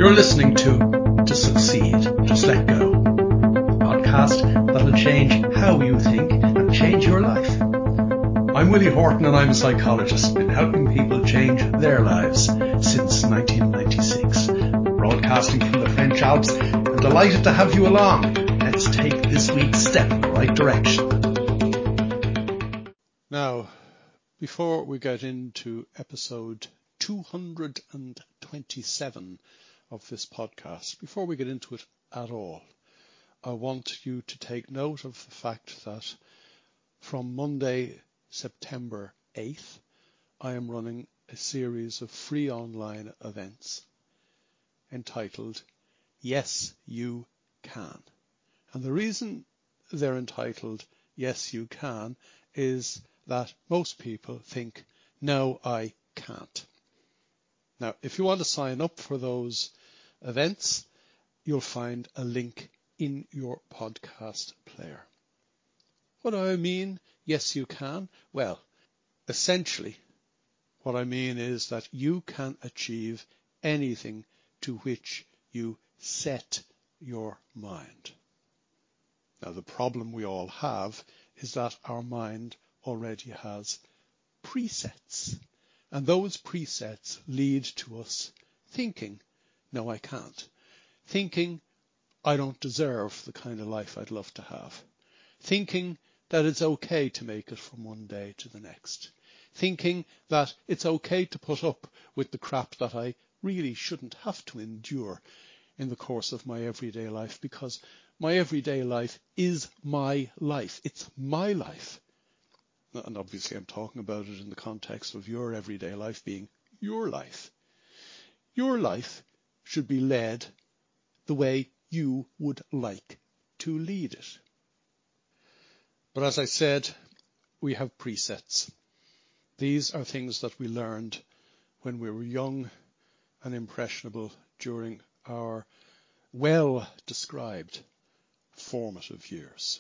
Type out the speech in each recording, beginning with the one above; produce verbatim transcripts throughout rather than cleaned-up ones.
You're listening to To Succeed, Just Let Go, a podcast that'll change how you think and change your life. I'm Willie Horton and I'm a psychologist, been helping people change their lives since nineteen ninety-six. Broadcasting from the French Alps, I'm delighted to have you along. Let's take this week's step in the right direction. Now, before we get into episode two hundred twenty-seven of this podcast, before we get into it at all, I want you to take note of the fact that from Monday, September eighth, I am running a series of free online events entitled Yes, You Can. And the reason they're entitled Yes, You Can is that most people think, no, I can't. Now, if you want to sign up for those events, you'll find a link in your podcast player. What do I mean? Yes, you can. Well, essentially, what I mean is that you can achieve anything to which you set your mind. Now, the problem we all have is that our mind already has presets. And those presets lead to us thinking, no, I can't. Thinking, I don't deserve the kind of life I'd love to have. Thinking that it's okay to make it from one day to the next. Thinking that it's okay to put up with the crap that I really shouldn't have to endure in the course of my everyday life, because my everyday life is my life. It's my life. And obviously I'm talking about it in the context of your everyday life being your life. Your life should be led the way you would like to lead it. But as I said, we have presets. These are things that we learned when we were young and impressionable during our well-described formative years.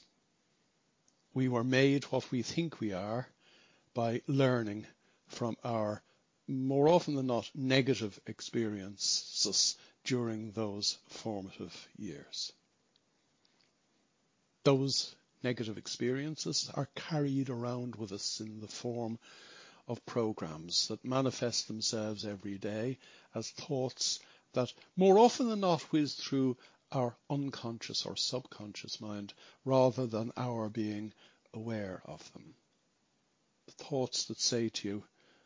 We were made what we think we are by learning from our, more often than not, negative experiences during those formative years. Those negative experiences are carried around with us in the form of programs that manifest themselves every day as thoughts that more often than not whiz through our unconscious or subconscious mind rather than our being aware of them. The thoughts that say to you,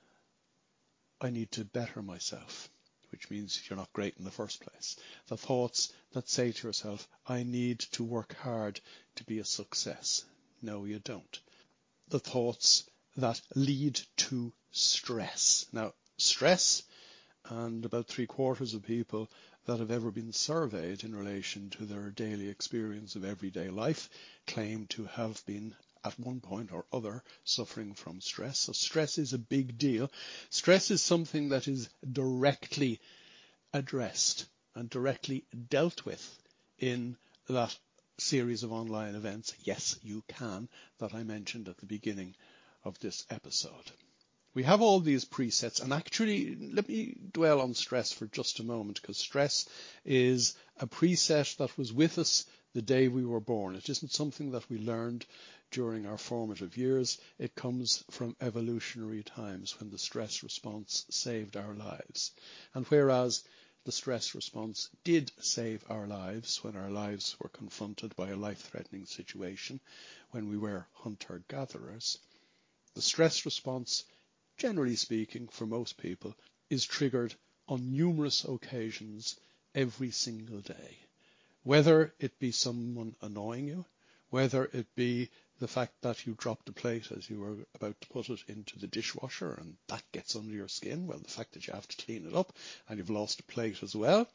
I need to better myself, which means you're not great in the first place. The thoughts that say to yourself, I need to work hard to be a success. No, you don't. The thoughts that lead to stress. Now, stress, and about three quarters of people that have ever been surveyed in relation to their daily experience of everyday life claim to have been at one point or other suffering from stress. So stress is a big deal. Stress is something that is directly addressed and directly dealt with in that series of online events, Yes, You Can, that I mentioned at the beginning of this episode. We have all these presets, and actually, let me dwell on stress for just a moment, because stress is a preset that was with us the day we were born. It isn't something that we learned during our formative years. It comes from evolutionary times when the stress response saved our lives. And whereas the stress response did save our lives when our lives were confronted by a life-threatening situation, when we were hunter-gatherers, the stress response, generally speaking, for most people, is triggered on numerous occasions every single day. Whether it be someone annoying you, whether it be the fact that you dropped a plate as you were about to put it into the dishwasher and that gets under your skin, well, the fact that you have to clean it up and you've lost a plate as well,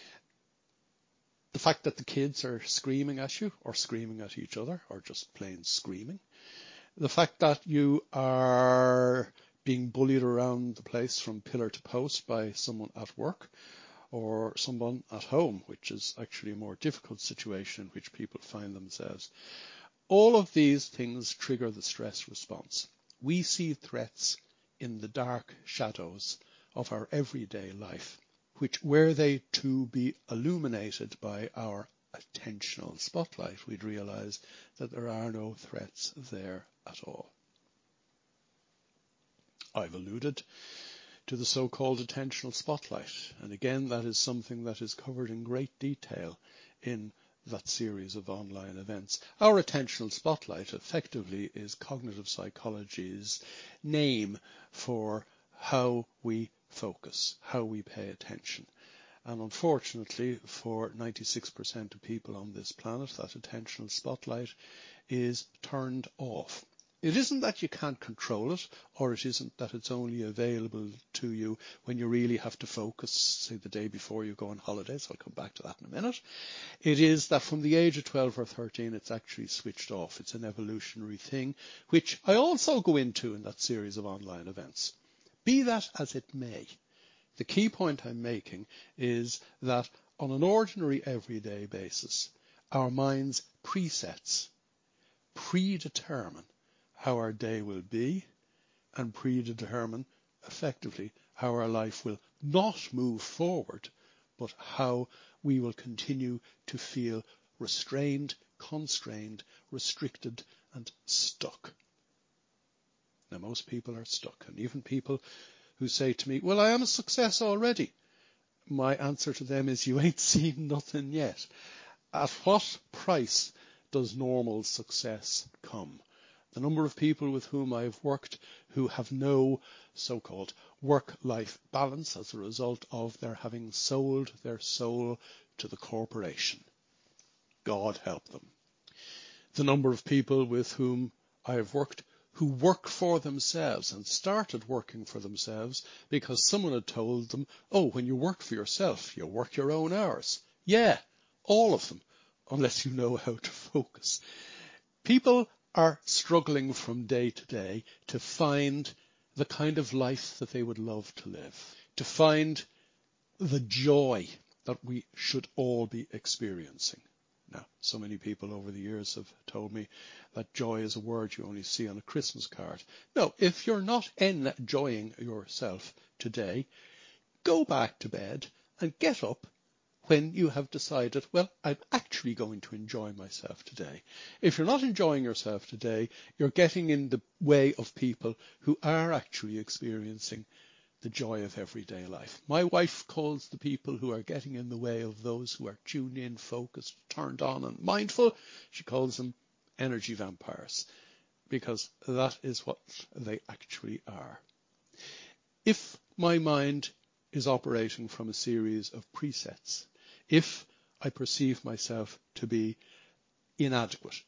the fact that the kids are screaming at you or screaming at each other or just plain screaming, the fact that you are being bullied around the place from pillar to post by someone at work or someone at home, which is actually a more difficult situation in which people find themselves. All of these things trigger the stress response. We see threats in the dark shadows of our everyday life, which were they to be illuminated by our attentional spotlight, we'd realize that there are no threats there at all. I've alluded to the so-called attentional spotlight, and again that is something that is covered in great detail in that series of online events. Our attentional spotlight effectively is cognitive psychology's name for how we focus, how we pay attention. And unfortunately, for ninety-six percent of people on this planet, that attentional spotlight is turned off. It isn't that you can't control it, or it isn't that it's only available to you when you really have to focus, say the day before you go on holidays. I'll come back to that in a minute. It is that from the age of twelve or thirteen, it's actually switched off. It's an evolutionary thing, which I also go into in that series of online events. Be that as it may, the key point I'm making is that on an ordinary everyday basis, our mind's presets predetermine how our day will be and predetermine effectively how our life will not move forward, but how we will continue to feel restrained, constrained, restricted, and stuck. Now, most people are stuck, and even people who say to me, well, I am a success already. My answer to them is, you ain't seen nothing yet. At what price does normal success come? The number of people with whom I've worked who have no so-called work-life balance as a result of their having sold their soul to the corporation. God help them. The number of people with whom I have worked who work for themselves and started working for themselves because someone had told them, oh, when you work for yourself, you work your own hours. Yeah, all of them, unless you know how to focus. People are struggling from day to day to find the kind of life that they would love to live, to find the joy that we should all be experiencing. Now, so many people over the years have told me that joy is a word you only see on a Christmas card. No, if you're not enjoying yourself today, go back to bed and get up when you have decided, well, I'm actually going to enjoy myself today. If you're not enjoying yourself today, you're getting in the way of people who are actually experiencing the joy of everyday life. My wife calls the people who are getting in the way of those who are tuned in, focused, turned on and mindful, she calls them energy vampires, because that is what they actually are. If my mind is operating from a series of presets, if I perceive myself to be inadequate.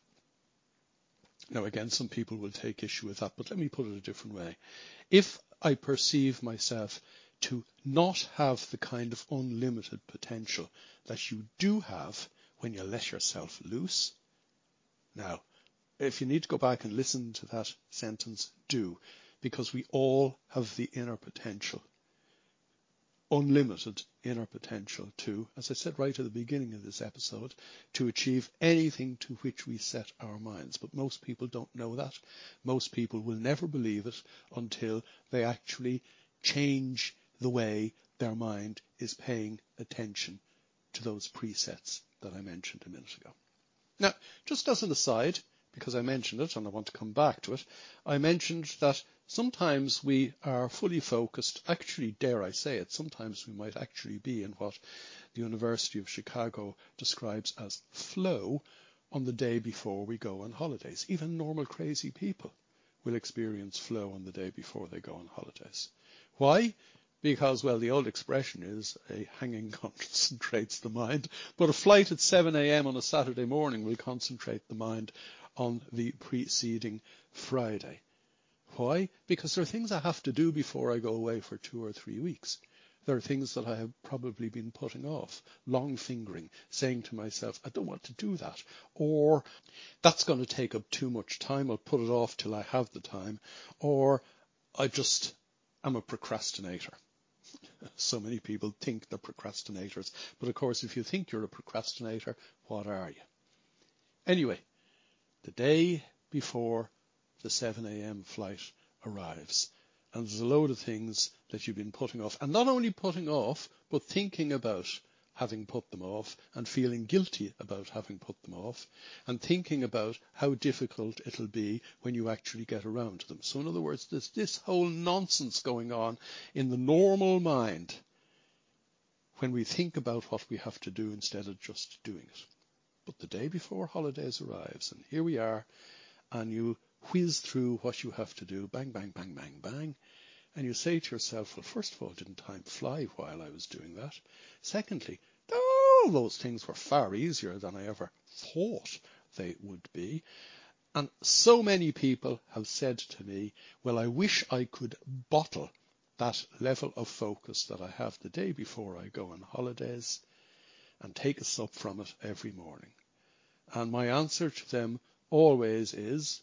Now again, some people will take issue with that, but let me put it a different way. If I perceive myself to not have the kind of unlimited potential that you do have when you let yourself loose. Now, if you need to go back and listen to that sentence, do, because we all have the inner potential. Unlimited inner potential to, as I said right at the beginning of this episode, to achieve anything to which we set our minds. But most people don't know that. Most people will never believe it until they actually change the way their mind is paying attention to those presets that I mentioned a minute ago. Now, just as an aside, because I mentioned it and I want to come back to it, I mentioned that sometimes we are fully focused, actually, dare I say it, sometimes we might actually be in what the University of Chicago describes as flow on the day before we go on holidays. Even normal crazy people will experience flow on the day before they go on holidays. Why? Because, well, the old expression is a hanging concentrates the mind, but a flight at seven a.m. on a Saturday morning will concentrate the mind on the preceding Friday. Why? Because there are things I have to do before I go away for two or three weeks. There are things that I have probably been putting off, long fingering, saying to myself, I don't want to do that. Or, that's going to take up too much time, I'll put it off till I have the time. Or, I just am a procrastinator. So many people think they're procrastinators. But of course, if you think you're a procrastinator, what are you? Anyway, the day before the seven a.m. flight arrives, And there's a load of things that you've been putting off. And not only putting off, but thinking about having put them off and feeling guilty about having put them off and thinking about how difficult it'll be when you actually get around to them. So in other words, there's this whole nonsense going on in the normal mind when we think about what we have to do instead of just doing it. But the day before holidays arrives, and here we are, and you whiz through what you have to do, bang, bang, bang, bang, bang, and you say to yourself, well, first of all, didn't time fly while I was doing that? Secondly, all those things were far easier than I ever thought they would be. And so many people have said to me, well, I wish I could bottle that level of focus that I have the day before I go on holidays and take a sup from it every morning. And my answer to them always is,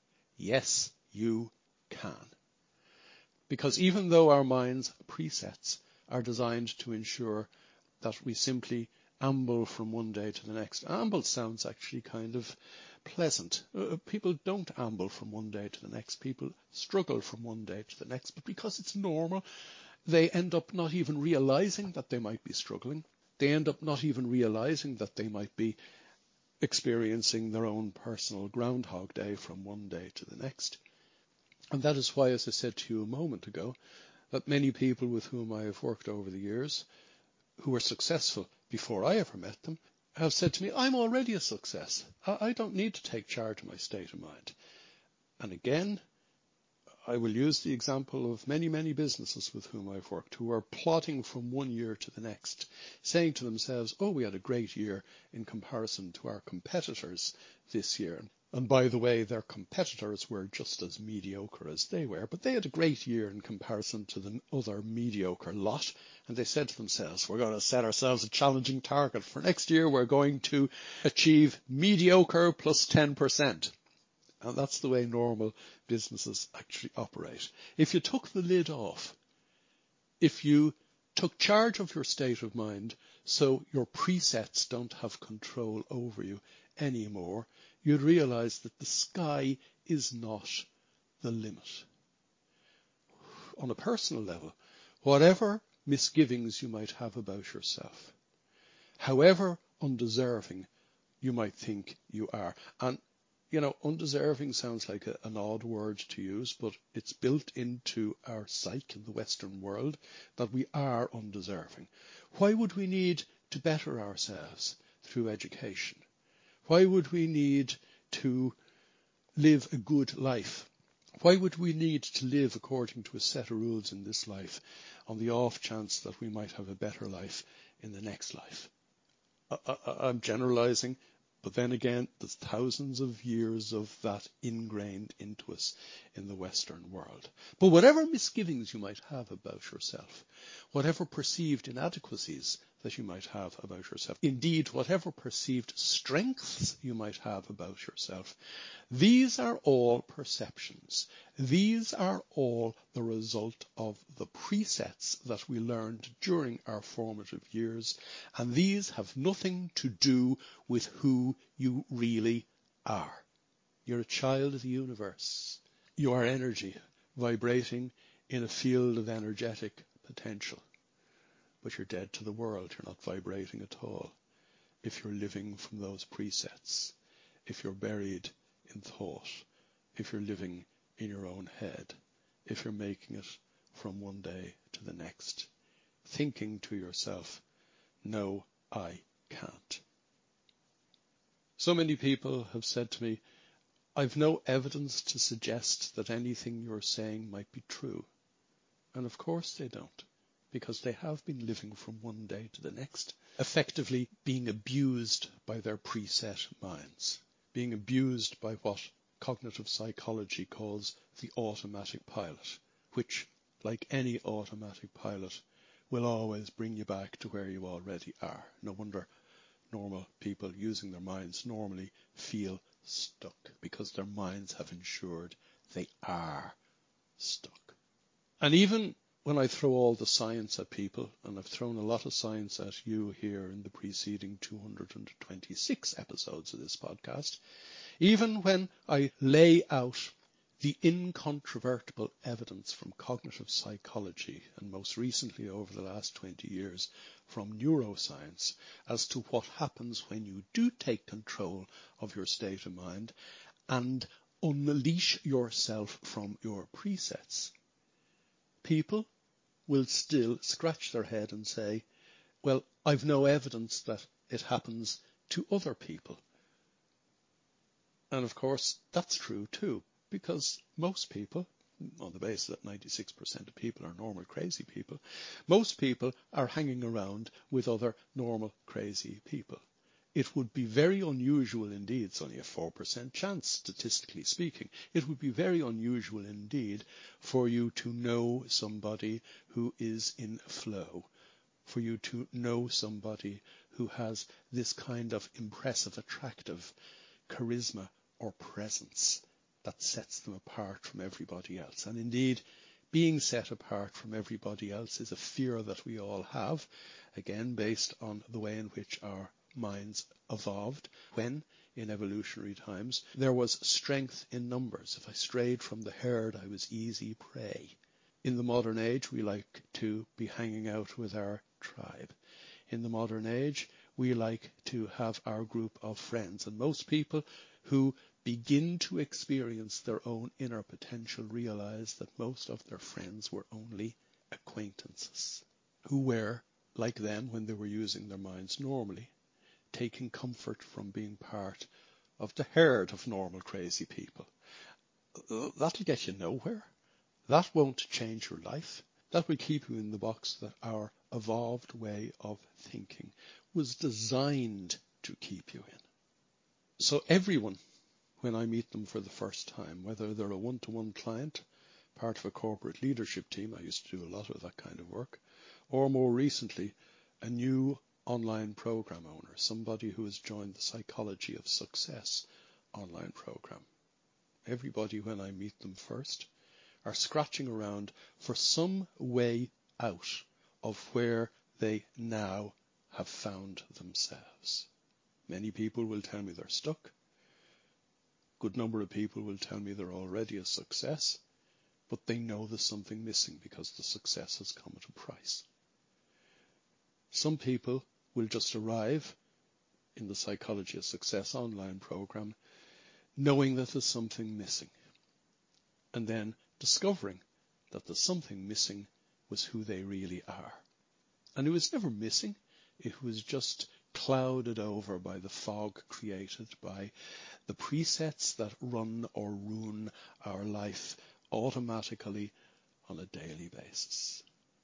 yes, you can. Because even though our mind's presets are designed to ensure that we simply amble from one day to the next. Amble sounds actually kind of pleasant. Uh, people don't amble from one day to the next. People struggle from one day to the next. But because it's normal, they end up not even realizing that they might be struggling. They end up not even realizing that they might be experiencing their own personal Groundhog Day from one day to the next. And that is why, as I said to you a moment ago, that many people with whom I have worked over the years, who were successful before I ever met them, have said to me, I'm already a success. I don't need to take charge of my state of mind. And again, I will use the example of many, many businesses with whom I've worked who are plodding from one year to the next, saying to themselves, oh, we had a great year in comparison to our competitors this year. And by the way, their competitors were just as mediocre as they were, but they had a great year in comparison to the other mediocre lot. And they said to themselves, we're going to set ourselves a challenging target. For next year, we're going to achieve mediocre plus ten percent. And that's the way normal businesses actually operate. If you took the lid off, if you took charge of your state of mind so your presets don't have control over you anymore, you'd realize that the sky is not the limit. On a personal level, whatever misgivings you might have about yourself, however undeserving you might think you are, and you know, undeserving sounds like a, an odd word to use, but it's built into our psyche in the Western world that we are undeserving. Why would we need to better ourselves through education? Why would we need to live a good life? Why would we need to live according to a set of rules in this life on the off chance that we might have a better life in the next life? I, I, I'm generalizing. But then again, there's thousands of years of that ingrained into us in the Western world. But whatever misgivings you might have about yourself, whatever perceived inadequacies that you might have about yourself, indeed, whatever perceived strengths you might have about yourself, these are all perceptions. These are all the result of the presets that we learned during our formative years, and these have nothing to do with who you really are. You're a child of the universe. You are energy vibrating in a field of energetic potential. But you're dead to the world. You're not vibrating at all if you're living from those presets, if you're buried in thought, if you're living in your own head, if you're making it from one day to the next, thinking to yourself, no, I can't. So many people have said to me, I've no evidence to suggest that anything you're saying might be true. And of course they don't, because they have been living from one day to the next, effectively being abused by their preset minds, being abused by what cognitive psychology calls the automatic pilot, which, like any automatic pilot, will always bring you back to where you already are. No wonder normal people using their minds normally feel stuck, because their minds have ensured they are stuck. And even when I throw all the science at people, and I've thrown a lot of science at you here in the preceding two hundred twenty-six episodes of this podcast, even when I lay out The incontrovertible evidence from cognitive psychology, and most recently over the last twenty years from neuroscience, as to what happens when you do take control of your state of mind and unleash yourself from your presets, people will still scratch their head and say, well, I've no evidence that it happens to other people. And of course, that's true too, because most people, on the basis that ninety-six percent of people are normal crazy people, most people are hanging around with other normal crazy people. It would be very unusual indeed, it's only a four percent chance, statistically speaking, it would be very unusual indeed for you to know somebody who is in flow, for you to know somebody who has this kind of impressive, attractive charisma or presence that sets them apart from everybody else. And indeed, being set apart from everybody else is a fear that we all have, again, based on the way in which our minds evolved when, in evolutionary times, there was strength in numbers. If I strayed from the herd, I was easy prey. In the modern age, we like to be hanging out with our tribe. In the modern age, we like to have our group of friends. And most people who begin to experience their own inner potential realize that most of their friends were only acquaintances who were, like them when they were using their minds normally, taking comfort from being part of the herd of normal crazy people. That'll get you nowhere. That won't change your life. That will keep you in the box that our evolved way of thinking was designed to keep you in. So everyone, when I meet them for the first time, whether they're a one-to-one client, part of a corporate leadership team, I used to do a lot of that kind of work, or more recently, a new online program owner, somebody who has joined the Psychology of Success online program. Everybody, when I meet them first, are scratching around for some way out of where they now have found themselves. Many people will tell me they're stuck. A good number of people will tell me they're already a success, but they know there's something missing because the success has come at a price. Some people will just arrive in the Psychology of Success online program knowing that there's something missing, and then discovering that the something missing was who they really are. And it was never missing, it was just clouded over by the fog created by the presets that run or ruin our life automatically on a daily basis.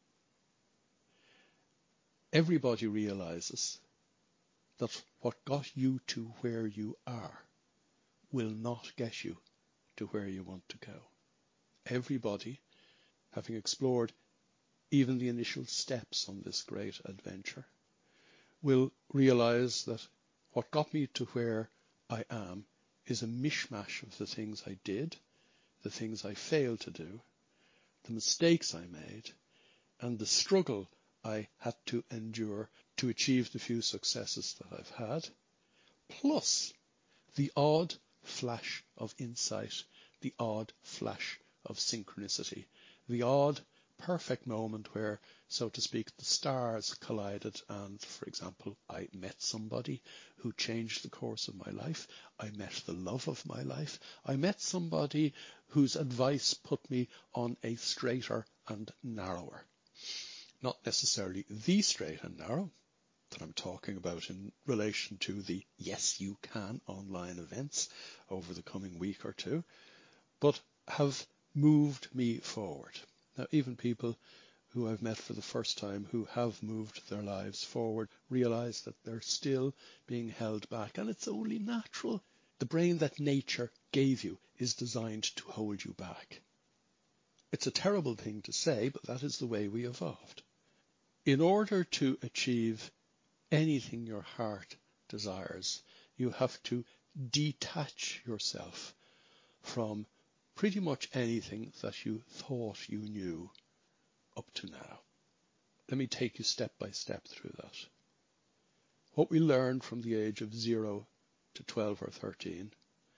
Everybody realizes that what got you to where you are will not get you to where you want to go. Everybody, having explored even the initial steps on this great adventure, will realize that what got me to where I am is a mishmash of the things I did, the things I failed to do, the mistakes I made, and the struggle I had to endure to achieve the few successes that I've had, plus the odd flash of insight, the odd flash of synchronicity, the odd perfect moment where, so to speak, the stars collided and, for example, I met somebody who changed the course of my life. I met the love of my life. I met somebody whose advice put me on a straighter and narrower. Not necessarily the straight and narrow that I'm talking about in relation to the Yes You Can online events over the coming week or two, but have moved me forward. Now, even people who I've met for the first time who have moved their lives forward realize that they're still being held back, and it's only natural. The brain that nature gave you is designed to hold you back. It's a terrible thing to say, but that is the way we evolved. In order to achieve anything your heart desires, you have to detach yourself from pretty much anything that you thought you knew up to now. Let me take you step by step through that. What we learned from the age of zero to twelve or thirteen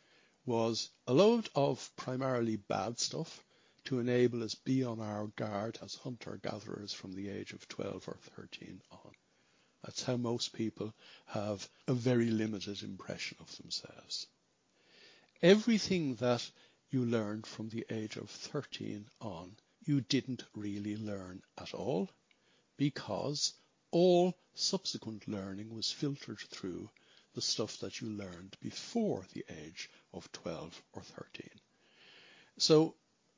was a load of primarily bad stuff to enable us be on our guard as hunter-gatherers from the age of twelve or thirteen on. That's how most people have a very limited impression of themselves. Everything that you learned from the age of thirteen on, you didn't really learn at all, because all subsequent learning was filtered through the stuff that you learned before the age of twelve or thirteen. So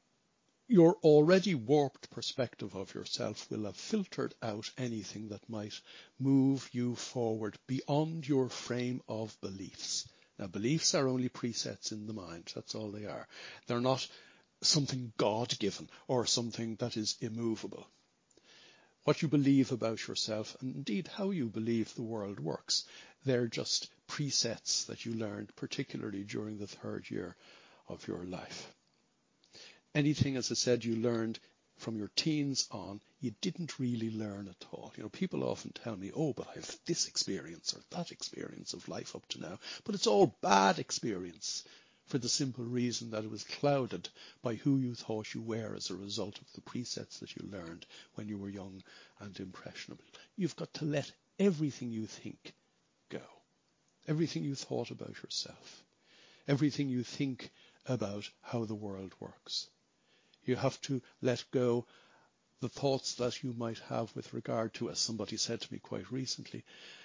your already warped perspective of yourself will have filtered out anything that might move you forward beyond your frame of beliefs. Now, beliefs are only presets in the mind. That's all they are. They're not something God-given or something that is immovable. What you believe about yourself, and indeed how you believe the world works, they're just presets that you learned, particularly during the third year of your life. Anything, as I said, you learned from your teens on, you didn't really learn at all. You know, people often tell me, oh, but I have this experience or that experience of life up to now, but it's all bad experience, for the simple reason that it was clouded by who you thought you were as a result of the presets that you learned when you were young and impressionable. You've got to let everything you think go. Everything you thought about yourself. Everything you think about how the world works. You have to let go the thoughts that you might have with regard to, as somebody said to me quite recently,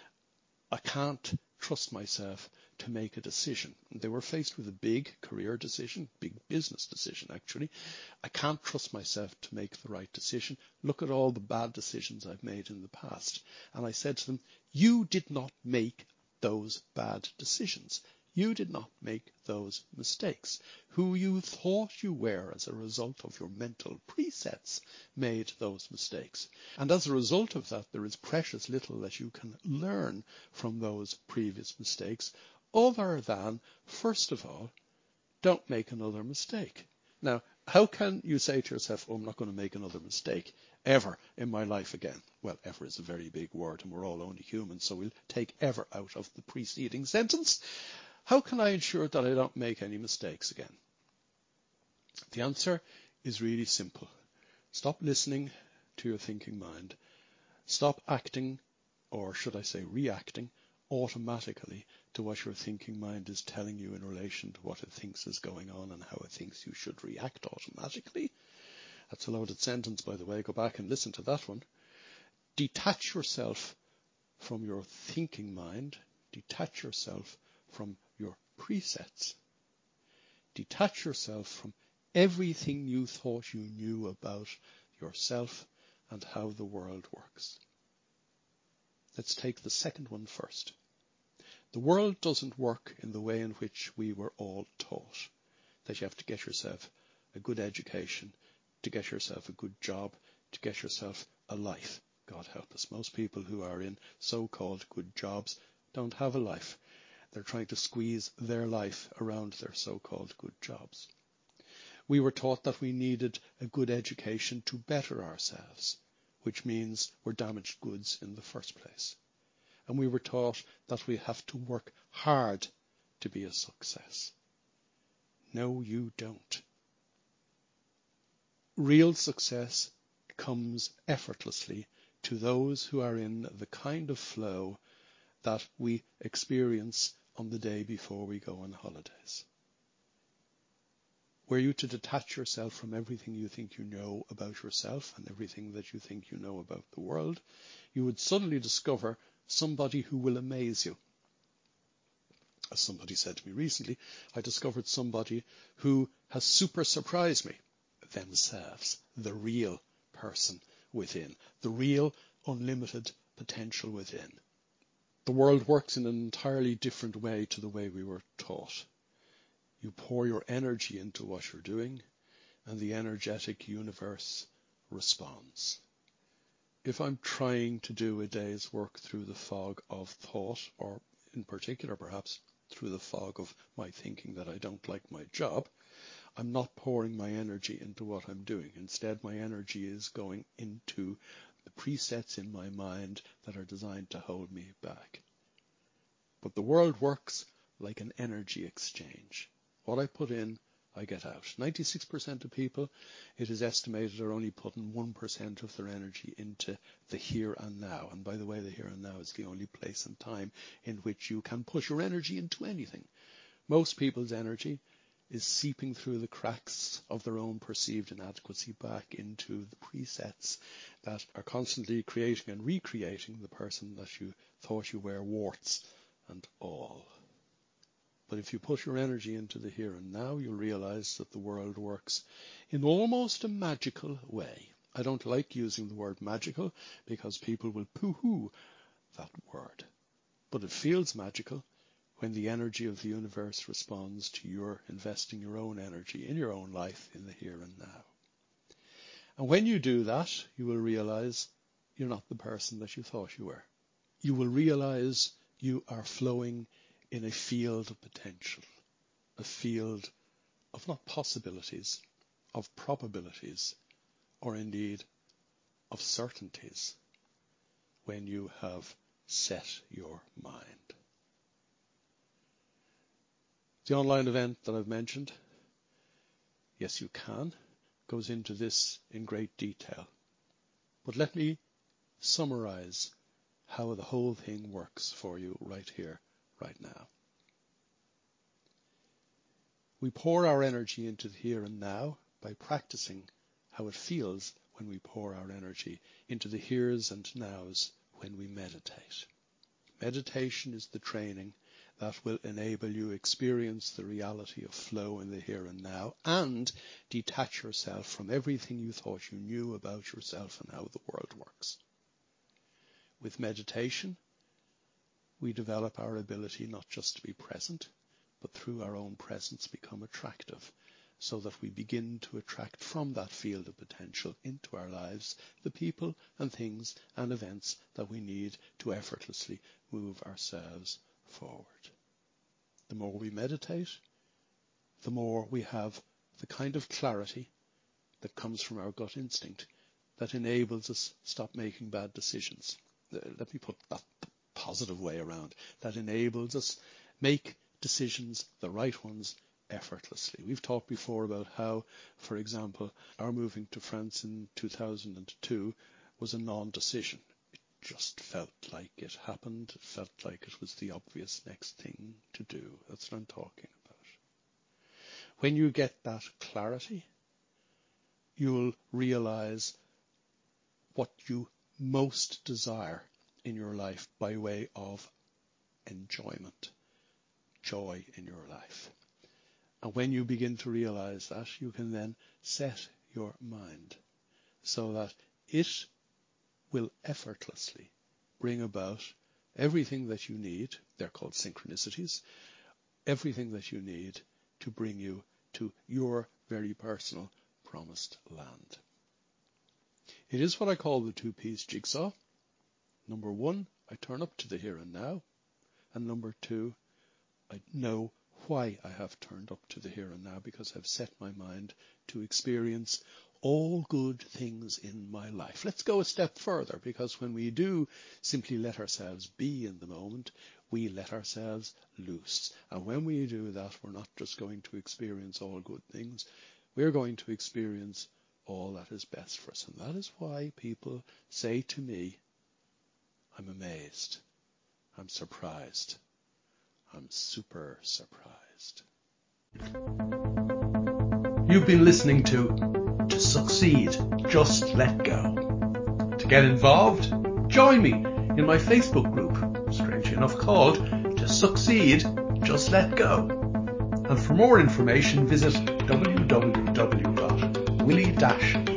I can't trust myself to make a decision. They were faced with a big career decision, big business decision actually. I can't trust myself to make the right decision. Look at all the bad decisions I've made in the past. And I said to them, you did not make those bad decisions. You did not make those mistakes. Who you thought you were as a result of your mental presets made those mistakes. And as a result of that, there is precious little that you can learn from those previous mistakes, other than, first of all, don't make another mistake. Now, how can you say to yourself, oh, I'm not going to make another mistake ever in my life again? Well, ever is a very big word, and we're all only human, so we'll take ever out of the preceding sentence. How can I ensure that I don't make any mistakes again? The answer is really simple. Stop listening to your thinking mind. Stop acting, or should I say reacting, automatically to what your thinking mind is telling you in relation to what it thinks is going on and how it thinks you should react automatically. That's a loaded sentence, by the way. Go back and listen to that one. Detach yourself from your thinking mind. Detach yourself from your presets. Detach yourself from everything you thought you knew about yourself and how the world works. Let's take the second one first. The world doesn't work in the way in which we were all taught, that you have to get yourself a good education, to get yourself a good job, to get yourself a life. God help us. Most people who are in so-called good jobs don't have a life. They're trying to squeeze their life around their so-called good jobs. We were taught that we needed a good education to better ourselves, which means we're damaged goods in the first place. And we were taught that we have to work hard to be a success. No, you don't. Real success comes effortlessly to those who are in the kind of flow that we experience on the day before we go on holidays. Were you to detach yourself from everything you think you know about yourself and everything that you think you know about the world, you would suddenly discover somebody who will amaze you. As somebody said to me recently, I discovered somebody who has super surprised me. Themselves, the real person within, the real unlimited potential within. The world works in an entirely different way to the way we were taught. You pour your energy into what you're doing, and the energetic universe responds. If I'm trying to do a day's work through the fog of thought, or in particular perhaps through the fog of my thinking that I don't like my job, I'm not pouring my energy into what I'm doing. Instead, my energy is going into the presets in my mind that are designed to hold me back. But the world works like an energy exchange. What I put in, I get out. ninety-six percent of people, it is estimated, are only putting one percent of their energy into the here and now. And by the way, the here and now is the only place and time in which you can push your energy into anything. Most people's energy is seeping through the cracks of their own perceived inadequacy back into the presets that are constantly creating and recreating the person that you thought you were, warts and all. But if you put your energy into the here and now, you'll realize that the world works in almost a magical way. I don't like using the word magical because people will poo-hoo that word. But it feels magical when the energy of the universe responds to your investing your own energy in your own life in the here and now. And when you do that, you will realize you're not the person that you thought you were. You will realize you are flowing in a field of potential, a field of not possibilities, of probabilities, or indeed of certainties when you have set your mind. The online event that I've mentioned, Yes You Can, goes into this in great detail. But let me summarize how the whole thing works for you right here, right now. We pour our energy into the here and now by practicing how it feels when we pour our energy into the heres and nows when we meditate. Meditation is the training that will enable you experience the reality of flow in the here and now and detach yourself from everything you thought you knew about yourself and how the world works. With meditation, we develop our ability not just to be present, but through our own presence become attractive, so that we begin to attract from that field of potential into our lives the people and things and events that we need to effortlessly move ourselves forward. The more we meditate, the more we have the kind of clarity that comes from our gut instinct that enables us stop making bad decisions. Let me put that the positive way around. That enables us make decisions, the right ones, effortlessly. We've talked before about how, for example, our moving to France in two thousand two was a non-decision. It just felt like it happened. It felt like it was the obvious next thing to do. That's what I'm talking about. When you get that clarity, you'll realize what you most desire in your life by way of enjoyment, joy in your life. And when you begin to realize that, you can then set your mind so that it will effortlessly bring about everything that you need, they're called synchronicities, everything that you need to bring you to your very personal promised land. It is what I call the two-piece jigsaw. Number one, I turn up to the here and now. And number two, I know why I have turned up to the here and now, because I've set my mind to experience all good things in my life. Let's go a step further, because when we do simply let ourselves be in the moment, we let ourselves loose. And when we do that, we're not just going to experience all good things, we're going to experience all that is best for us. And that is why people say to me, I'm amazed, I'm surprised, I'm super surprised. You've been listening to To Succeed, Just Let Go. To get involved, join me in my Facebook group, strangely enough called To Succeed, Just Let Go. And for more information, visit w w w dot willie dash